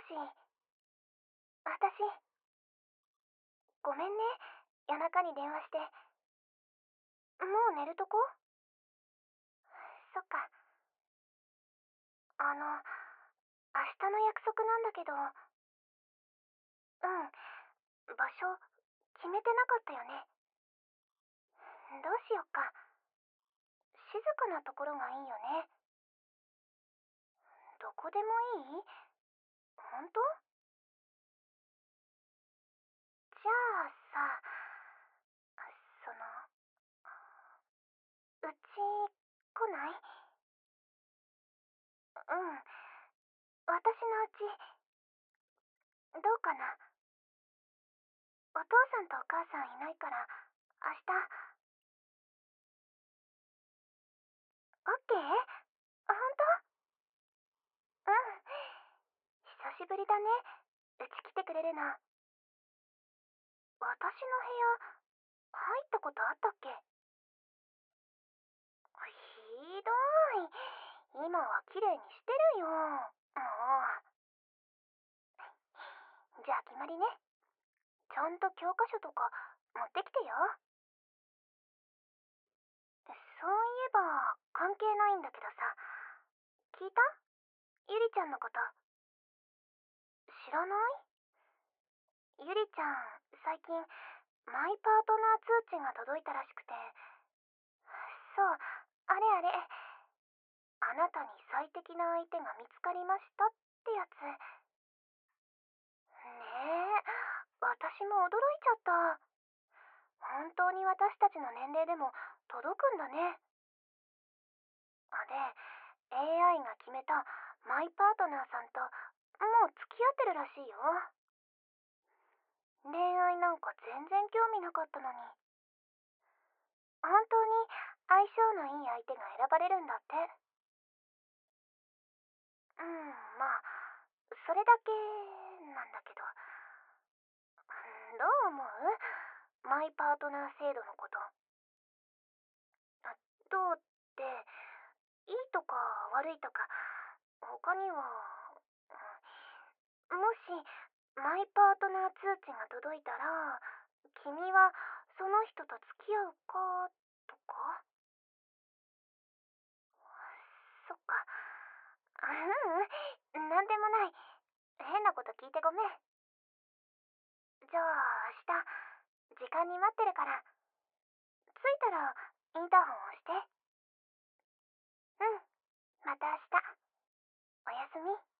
し、私、ごめんね。夜中に電話して。もう寝るとこ？そっか。明日の約束なんだけど、場所、決めてなかったよね。どうしよっか。静かなところがいいよね。どこでもいい？本当？じゃあさ、その、うち来ない？うん、私のうち、どうかな。お父さんとお母さんいないから、明日、オッケー？本当？うん。久しぶりだね。うち来てくれるの。私の部屋、入ったことあったっけ？ひどい。今は綺麗にしてるよ。もう。じゃあ決まりね。ちゃんと教科書とか持ってきてよ。そういえば、関係ないんだけどさ、聞いた？ゆりちゃんのこと。知らない？ゆりちゃん、最近、マイパートナー通知が届いたらしくて。そう、あれあれ。あなたに最適な相手が見つかりましたってやつ。ねえ、私も驚いちゃった。本当に私たちの年齢でも届くんだね。で、AI が決めたマイパートナーさんともう付き合ってるらしいよ。恋愛なんか全然興味なかったのに。本当に相性のいい相手が選ばれるんだって。まあ、それだけなんだけど。どう思う？マイパートナー制度のこと。どうって、いいとか悪いとか、他には、もし、マイパートナー通知が届いたら、君はその人と付き合うか、とか？そっか。なんでもない。変なこと聞いてごめん。じゃあ、明日、時間に待ってるから、着いたらインターホン押して。うん、また明日。おやすみ。